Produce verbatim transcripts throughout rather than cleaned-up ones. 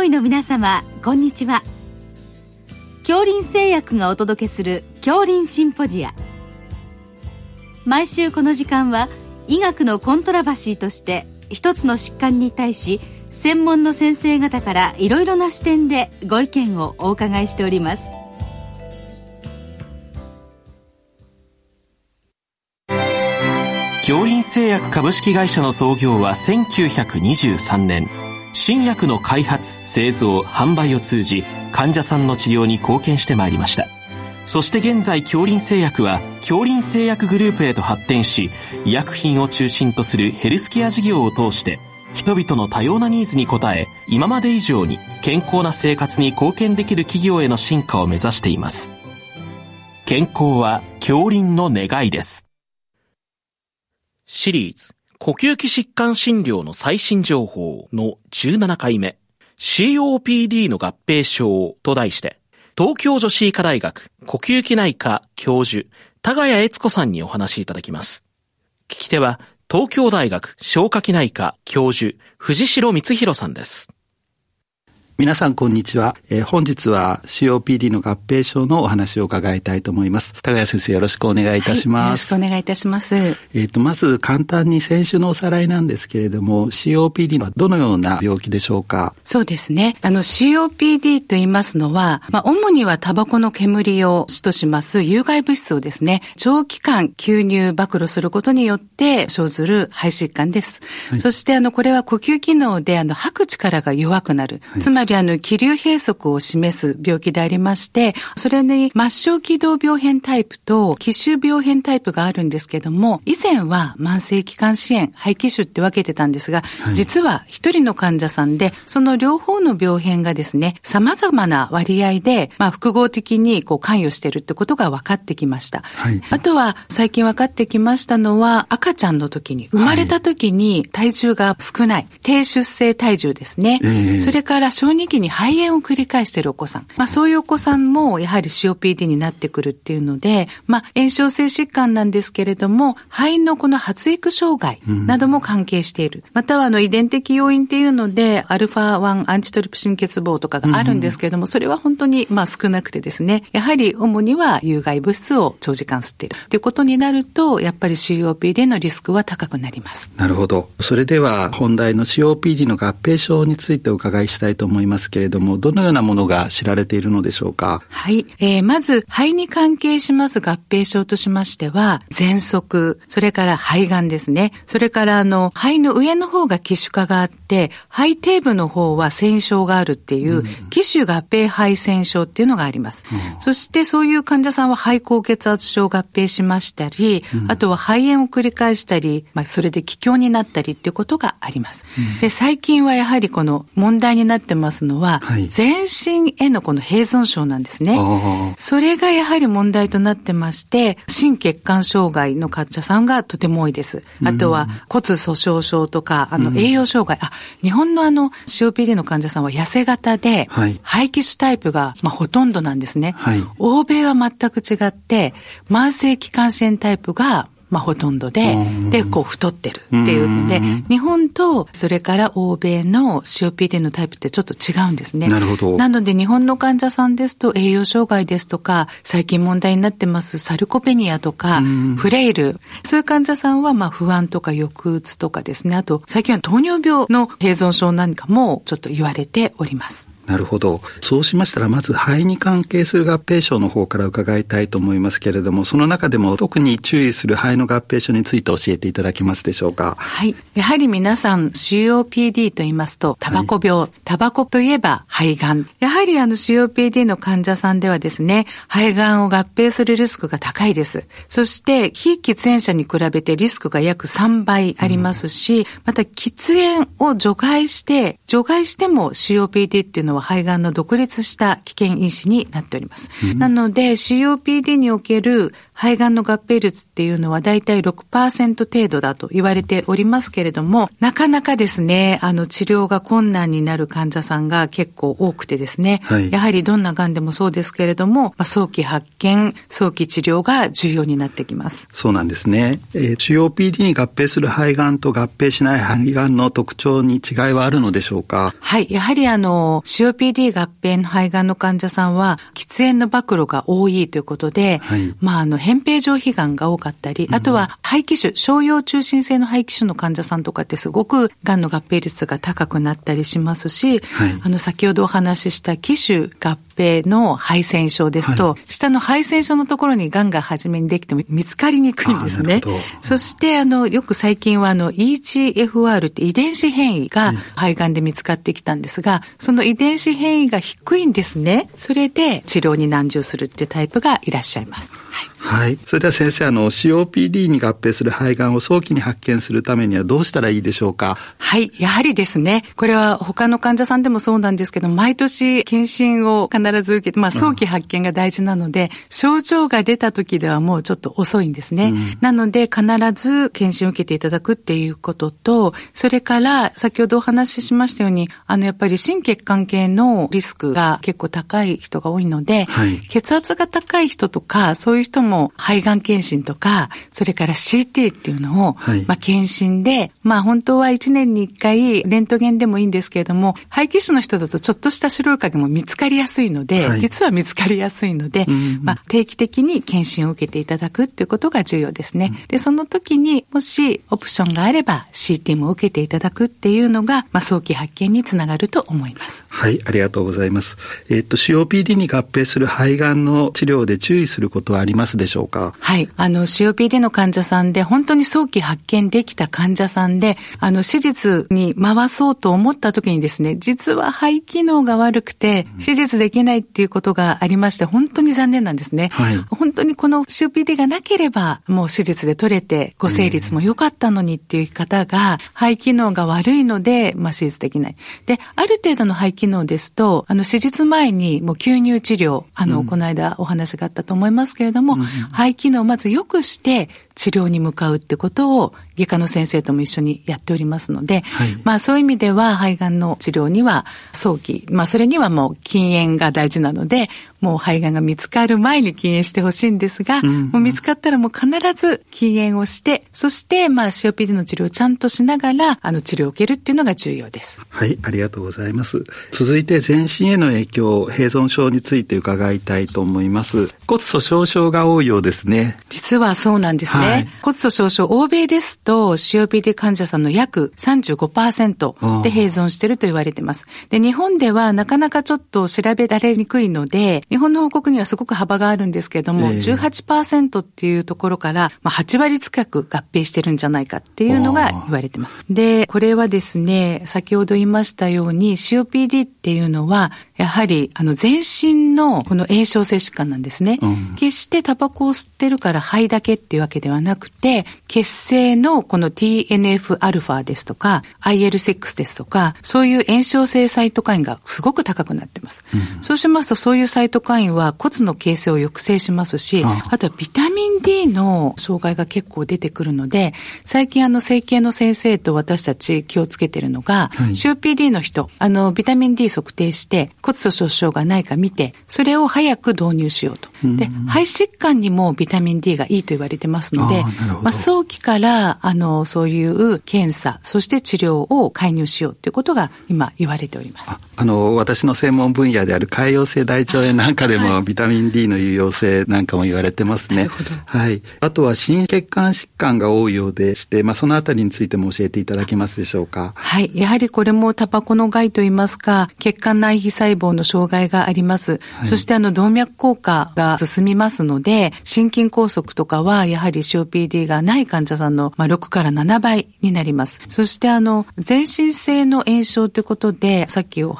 医の皆様、こんにちは。杏林製薬がお届けする杏林シンポジア。毎週この時間は医学のコントラバシーとして一つの疾患に対し専門の先生方からいろいろな視点でご意見をお伺いしております。 杏林製薬株式会社の創業はせんきゅうひゃくにじゅうさんねん。新薬の開発、製造、販売を通じ患者さんの治療に貢献してまいりました。そして現在、杏林製薬は杏林製薬グループへと発展し、医薬品を中心とするヘルスケア事業を通して人々の多様なニーズに応え、今まで以上に健康な生活に貢献できる企業への進化を目指しています。健康は杏林の願いです。シリーズ呼吸器疾患診療の最新情報のじゅうななかいめ、 シーオーピーディー の合併症と題して、東京女子医科大学呼吸器内科教授田谷悦子さんにお話しいただきます。聞き手は東京大学消化器内科教授藤代光弘さんです。 皆さんこんにちは、えー、本日は シーオーピーディー の合併症のお話を伺いたいと思います。田谷先生、よろしくお願いいたします。 はい、よろしくお願いいたします。 えーと、まず簡単に先週のおさらいなんですけれども、 シーオーピーディー はどのような病気でしょうか？ そうですね、あの シーオーピーディー と言いますのは、まあ、主にはタバコの煙を主とします有害物質をですね、長期間吸入暴露することによって生ずる肺疾患です。はい、そしてあのこれは呼吸機能であの吐く力が弱くなる、はい、つまりあの気流閉塞を示す病気でありまして、それに末梢気道病変タイプと気腫病変タイプがあるんですけども、以前は慢性気管支炎、肺気腫って分けてたんですが、はい、実は一人の患者さんでその両方の病変がですね、様々な割合で、まあ、複合的にこう関与しているってことが分かってきました。はい、あとは最近分かってきましたのは、赤ちゃんの時に生まれた時に体重が少ない、低出生体重ですね、えー、それから小児期に肺炎を繰り返しているお子さん、まあ、そういうお子さんもやはり シーオーピーディー になってくるっていうので、まあ、炎症性疾患なんですけれども、肺のこの発育障害なども関係している、うん、またはあの遺伝的要因っていうのでアルファワンアンチトリプシン欠乏とかがあるんですけれども、それは本当にまあ少なくてですね、やはり主には有害物質を長時間吸っているということになると、やっぱり シーオーピーディー のリスクは高くなります。 なるほど。それでは本題の シーオーピーディー の合併症についてお伺いしたいと思いますけれども、どのようなものが知られているのでしょうか？ はい、えー、まず肺に関係します合併症としましては、喘息、それから肺がんですね。それからあの肺の上の方が気腫化があって、肺底部の方は栓症があるっていう、うん、気腫合併肺栓症っていうのがあります。うん、そしてそういう患者さんは肺高血圧症を合併しましたり、うん、あとは肺炎を繰り返したり、まあ、それで気胸になったりっていうことがあります。うん、で、最近はやはりこの問題になってますのは、はい、全身へのこの併存症なんですね。それがやはり問題となってまして、心血管障害の患者さんがとても多いです。あとは骨粗鬆症とか、あの栄養障害、あ、日本のあの シーオーピーディー の患者さんは痩せ型で、はい、肺気腫タイプがまあほとんどなんですね。はい、欧米は全く違って、慢性気管支炎タイプがまあほとんどで、で、こう太ってるっていうので、日本とそれから欧米の シーオーピーディー のタイプってちょっと違うんですね。 なるほど。 なので日本の患者さんですと栄養障害ですとか、最近問題になってますサルコペニアとか、フレイル、そういう患者さんはまあ不安とか抑うつとかですね、あと最近は糖尿病の併存症なんかもちょっと言われております。 なるほど。そうしましたら、まず肺に関係する合併症の方から伺いたいと思いますけれども、その中でも特に注意する肺の合併症について教えていただけますでしょうか？ はい。やはり皆さん シーオーピーディー と言いますと、タバコ病、はい、タバコといえば肺がん。やはりあの シーオーピーディー の患者さんではですね、肺がんを合併するリスクが高いです。そして非喫煙者に比べてリスクが約さんばいありますし、うん、また喫煙を除外して、除外しても シーオーピーディー っていうのは肺がんの独立した危険因子になっております。うん、なので シーオーピーディー における肺がんの合併率っていうのはだいたい ろくパーセント 程度だと言われておりますけれども、なかなかですね、あの治療が困難になる患者さんが結構多くてですね、はい、やはりどんながんでもそうですけれども、まあ、早期発見、早期治療が重要になってきます。 そうなんですね。えー、シーオーピーディー に合併する肺がんと合併しない肺がんの特徴に違いはあるのでしょうか？ はい、やはりあの シーオーピーディー 合併の肺がんの患者さんは喫煙の暴露が多いということで、はい、まああの扁平上皮がんが多かったり、あとは肺気腫、小葉中心性の肺気腫の患者さんとかってすごくがんの合併率が高くなったりしますし、はい、あの先ほどお話しした気腫合併の肺腺症ですと、はい、下の肺腺症のところにがんが初めにできても見つかりにくいんですね。そしてあのよく最近はあの イージーエフアール って遺伝子変異が肺がんで見つかってきたんですが、その遺伝子変異が低いんですね。それで治療に難渋するっていうタイプがいらっしゃいます。はい。 はい。それでは先生、あの シーオーピーディー に合併する肺がんを早期に発見するためにはどうしたらいいでしょうか？ はい。やはりですね、これは他の患者さんでもそうなんですけど、毎年検診を必ず受けて、まあ早期発見が大事なので、症状が出た時ではもうちょっと遅いんですね。うん、なので必ず検診を受けていただくっていうことと、それから先ほどお話ししましたように、あのやっぱり心血管系のリスクが結構高い人が多いので、はい、血圧が高い人とか、そういう人も肺がん検診とか、それから シーティー っていうのを、はい、まあ検診で、まあ本当はいちねんにいっかいレントゲンでもいいんですけれども、肺気腫の人だとちょっとした白い影も見つかりやすいので、はい、実は見つかりやすいので、うんうん、まあ定期的に検診を受けていただくっていうことが重要ですね。うん、で、その時にもしオプションがあれば シーティー も受けていただくっていうのが、まあ早期発見につながると思います。 はい、ありがとうございます。えー、っと シーオーピーディー に合併する肺がんの治療で注意することはありますでしょうか？ はい。あの シーオーピーディー の患者さんで本当に早期発見できた患者さんで、あの手術に回そうと思った時にですね、実は肺機能が悪くて手術できないっていうことがありまして、本当に残念なんですね。はい、本当にこの シーオーピーディー がなければもう手術で取れてご成立も良かったのにっていう方が、肺機能が悪いので、まあ手術できない。で、ある程度の肺機能ですと、あの手術前にもう吸入治療、あの、うん、この間お話があったと思いますけれども、うん、肺機能をまず良くして治療に向かうってことを外科の先生とも一緒にやっておりますので、はい、まあそういう意味では肺がんの治療には早期、まあそれにはもう禁煙が大事なので、もう肺がんが見つかる前に禁煙してほしいんですが、うんうん、もう見つかったらもう必ず禁煙をして、そしてまあ シーオーピーディー の治療をちゃんとしながらあの治療を受けるっていうのが重要です。 はい、ありがとうございます。続いて全身への影響、併存症について伺いたいと思います。骨粗鬆症が多いようですね。 実はそうなんですね。はい、骨粗鬆症、欧米ですと シーオーピーディー 患者さんの約 さんじゅうごパーセント で併存していると言われています。で、日本ではなかなかちょっと調べられにくいので、日本の報告にはすごく幅があるんですけれども、えー、じゅうはちパーセント っていうところから、まあ、はちわり近く合併してるんじゃないかっていうのが言われています。で、これはですね、先ほど言いましたように シーオーピーディー っていうのは、やはりあの全身のこの炎症性疾患なんですね。うん、決してタバコを吸ってるから肺だけっていうわけではなくて、血清のこの ティーエヌエフアルファ ですとか アイエルシックス ですとか、そういう炎症性サイトカインがすごく高くなっています。うん、そうしますとそういうサイトカインは骨の形成を抑制しますし、あ, あとはビタミン ディー の障害が結構出てくるので、最近あの整形の先生と私たち気をつけてるのが、はい、シーオーピーディー の人、あのビタミン ディー 測定して骨粗鬆症がないか見て、それを早く導入しようと。で、肺疾患にもビタミン ディー がいいと言われてますので、まあ、早期からあのそういう検査、そして治療を介入しようということが今言われております。 あ, あの私の専門分野である潰瘍性大腸炎なんかでも、はい、ビタミン ディー の有用性なんかも言われてますね。なるほど。はい。あとは心血管疾患が多いようでして、まあ、そのあたりについても教えていただけますでしょうか。 はい。やはりこれもタバコの害といいますか、血管内皮細胞の障害があります。はい、そしてあの動脈硬化が進みますので、心筋梗塞とかはやはり シーオーピーディー がない患者さんのまあろくからななばいになります。そしてあの全身性の炎症ということで、さっきお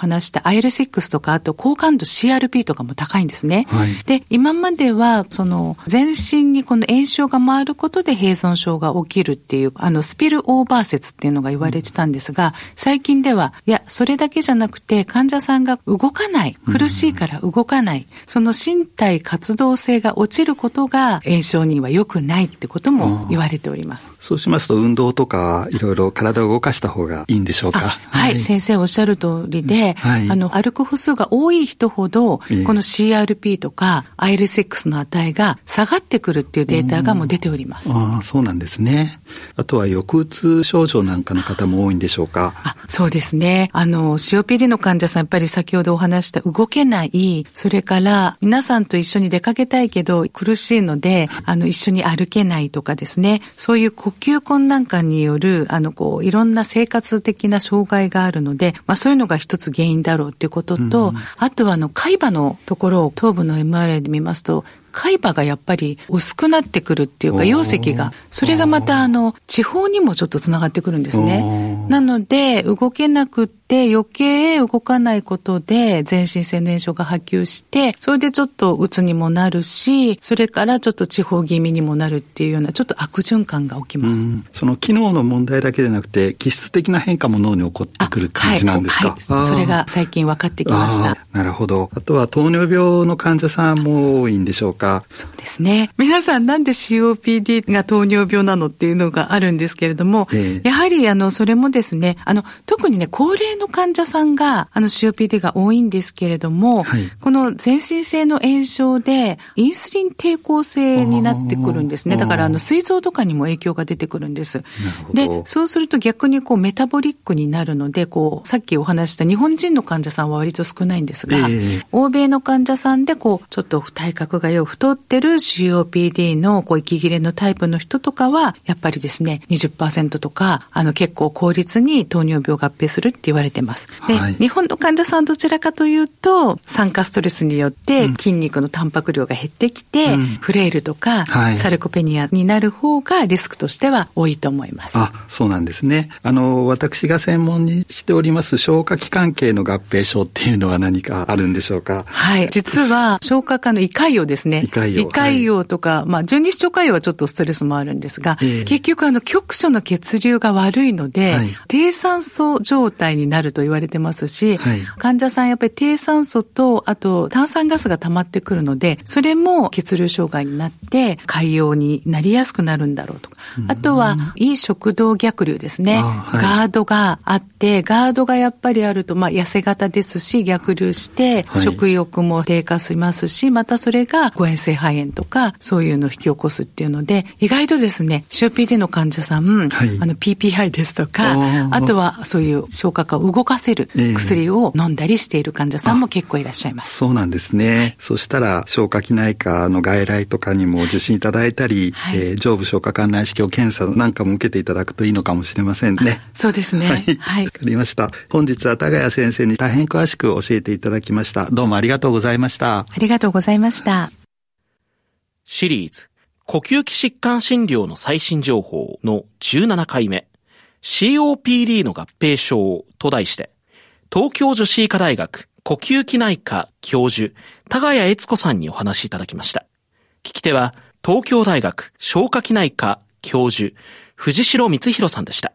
話した アイエルシックス とか、あと高感度 シーアールピー とかも高いんですね。 はい、 で、今までは、その、全身にこの炎症が回ることで併存症が起きるっていう、あの、スピルオーバー説っていうのが言われてたんですが、最近では、いや、それだけじゃなくて、患者さんが動かない、苦しいから動かない、うん、その身体活動性が落ちることが炎症には良くないってことも言われております。 そうしますと、運動とか、いろいろ体を動かした方がいいんでしょうか。 はい、はい、先生おっしゃる通りで、はい、あの、歩く歩数が多い人ほど、この シーアールピー とか アイエルシックス の値が下がってくるっていうデータがもう出ております。 ああ、そうなんですね。あとは抑うつ症状なんかの方も多いんでしょうか。 あ、そうですね。あの、シーオーピーディー の患者さん、やっぱり先ほどお話した動けない、それから皆さんと一緒に出かけたいけど苦しいので、あの、一緒に歩けないとかですね、そういう呼吸困難感による、あの、こう、いろんな生活的な障害があるので、まあそういうのが一つ原因だろうっていうことと、うん、あとはあの、海馬のところを頭部の エムアールアイ で見ますと、海馬がやっぱり薄くなってくるっていうか、溶石が、それがまたあの、地方にもちょっとつながってくるんですね。なので、動けなくって余計動かないことで全身性の炎症が波及して、それでちょっとうつにもなるし、それからちょっと地方気味にもなるっていうような、ちょっと悪循環が起きます。うん、 その機能の問題だけでなくて、気質的な変化も脳に起こってくる感じなんですか。 はいはい、それが最近分かってきました。 なるほど。あとは糖尿病の患者さんも多いんでしょうか。 そうですね。皆さんなんで シーオーピーディー が糖尿病なのっていうのがあるんですけれども、えー、やはりあのそれもですね、あの特にね高齢の患者さんがあの シーオーピーディー が多いんですけれども、はい、この全身性の炎症でインスリン抵抗性になってくるんですね。だからあの膵臓とかにも影響が出てくるんです。で、そうすると逆にこうメタボリックになるので、こうさっきお話した日本人の患者さんは割と少ないんですが、えー、欧米の患者さんでこうちょっと体格がよ太ってる シーオーピーディー のこう息切れのタイプの人とかはやっぱりですね にじゅっパーセント とかあの結構効率に糖尿病合併するって言われてます。で、はい、日本の患者さんどちらかというと酸化ストレスによって筋肉のタンパク量が減ってきて、うん、フレイルとか、はい、サルコペニアになる方がリスクとしては多いと思います。 あ、そうなんですね。あの私が専門にしております消化器官系の合併症っていうのは何かあるんでしょうか。 はい、実は消化科の胃潰瘍ですね。胃潰瘍、胃潰瘍とか、はい、まあ十二指腸潰瘍はちょっとストレスもあるんですが、えー、結局あの局所の血流が悪いので、はい、低酸素状態になると言われてますし、はい、患者さんやっぱり低酸素とあと炭酸ガスが溜まってくるので、それも血流障害になって潰瘍になりやすくなるんだろうとか、あとはいい食道逆流ですね、はい、ガードがあってガードがやっぱりあるとまあ痩せ型ですし逆流して食欲も低下しますし、はい、またそれが誤嚥性肺炎とかそういうのを引き起こすっていうので、意外とですね シーオーピーディー の患者さん、はい、あの ピーピーアイ ですとか、あとはそういう消化器を動かせる薬を飲んだりしている患者さんも結構いらっしゃいます。 そうなんですね。そしたら消化器内科の外来とかにも受診いただいたり、はい、えー、上部消化管内視鏡検査なんかも受けていただくといいのかもしれませんね。 そうですね。はい。 はい、わかりました。本日は田谷先生に大変詳しく教えていただきました。どうもありがとうございました。 ありがとうございました。 シリーズ呼吸器疾患診療の最新情報のじゅうななかいめ シーオーピーディー の合併症と題して、東京女子医科大学呼吸器内科教授田谷悦子さんにお話しいただきました。聞き手は東京大学消化器内科教授藤代光弘さんでした。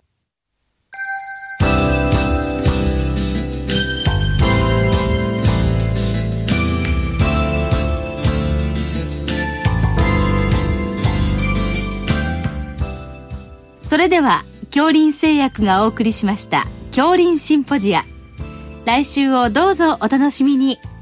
それでは杏林製薬がお送りしました杏林シンポジア、来週をどうぞお楽しみに。